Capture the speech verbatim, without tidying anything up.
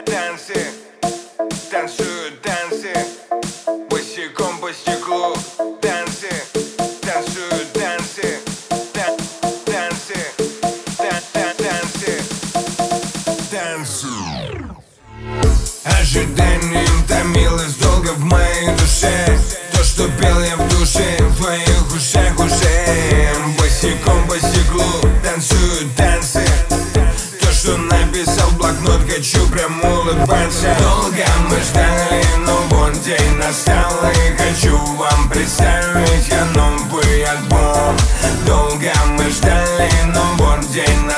танцы, танцуют танцы, босиком по стеклу. Танцы, танцуют танцы, та- танцы, та- та- танцы, танцы. Ожиданием томилось долго в моей душе. То, что пел я в душе, в твоих ушах уже. Босиком по стеклу танцуют танцы. То, что написал блокнот, хочу прям улыбаться. Долго мы ждали, но вот день настал. И хочу вам представить я новый альбом. Долго мы ждали, но вот день настал.